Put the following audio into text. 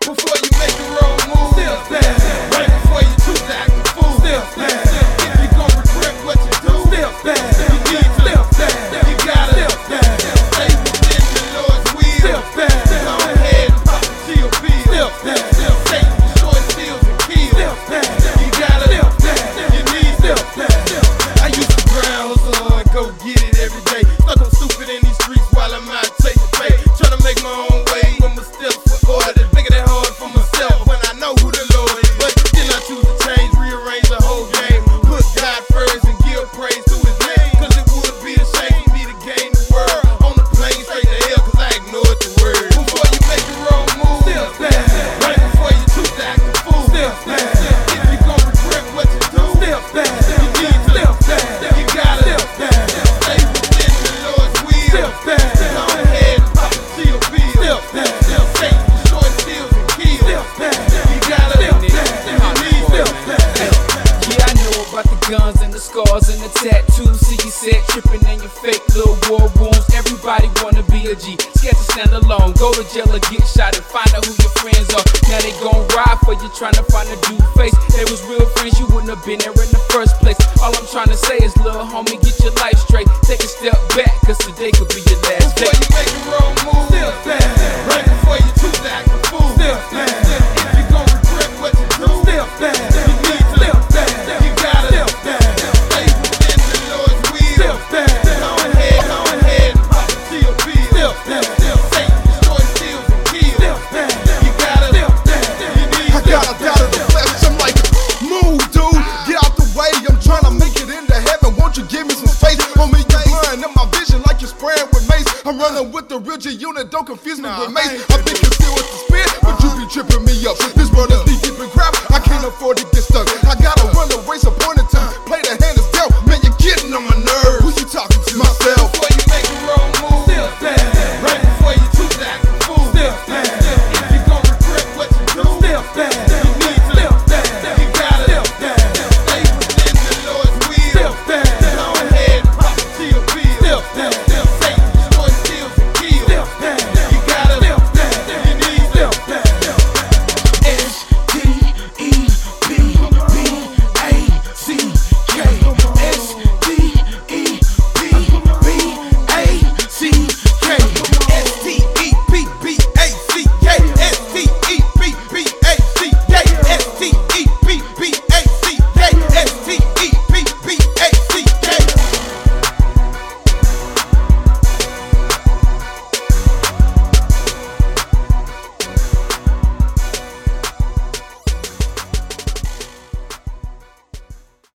Before you make the wrong move, still stand. Right before you choose to act a fool, still stand. If you gon' regret what you do, still stand. You need to still stand. You gotta still stand. Stay within the Lord's will, still stand. Go ahead and pop the GOP, still stand. Satan destroy, steals, and kills, still stand. You gotta still stand. You need still stand. I used to ground hustle and go get it every day. Stuck on stupid in these streets while I'm out taking pay. Tryna make my own way with my steps for order. Making it hard for myself when I know who the Lord is. But then I choose to change, rearrange the whole game. Put God first and give praise to his name. Cause it would be a shame for me to gain the world on the plane straight to hell cause I ignored the word. Before you make the wrong move, still stand. Right before you choose to act a fool, still stand. If you gon' regret what you do, still stand. You need to still stand. You gotta still stand. Stay within the Lord's will, still stand. Go ahead and pop the GOP, still stand. Satan destroy, steals, and kills, still stand. You gotta still stand. You need still stand. Yeah, I know about the guns and the scars and the tattoos. See you said tripping in your fake little war wounds. Everybody wanna be a G, scared to stand alone. Go to jail or get shot and find out who your friends are. Now they gon' ride for you, trying to find a dude face. They was real friends, you wouldn't have been there in the first place. All I'm trying to say is, little homie, get your life straight. Take a step back, cause today could be your last day. Before you make the wrong move, still stand. Right before you choose to act a fool, still stand. If you gon' regret what you do, still stand. You need to still stand. You gotta still stand. Stay within the Lord's will, still stand. Go ahead and pop the GOP, still stand. Satan destroy, steals, and kills, still stand. You gotta still stand. You need I got a doubt of the flesh, I'm like, move dude, get out the way, I'm trying to make it into heaven, won't you give me some space? Homie, you blind in my vision like you're spraying with mace. I'm running with the real G unit, don't confuse me with mace. I think it's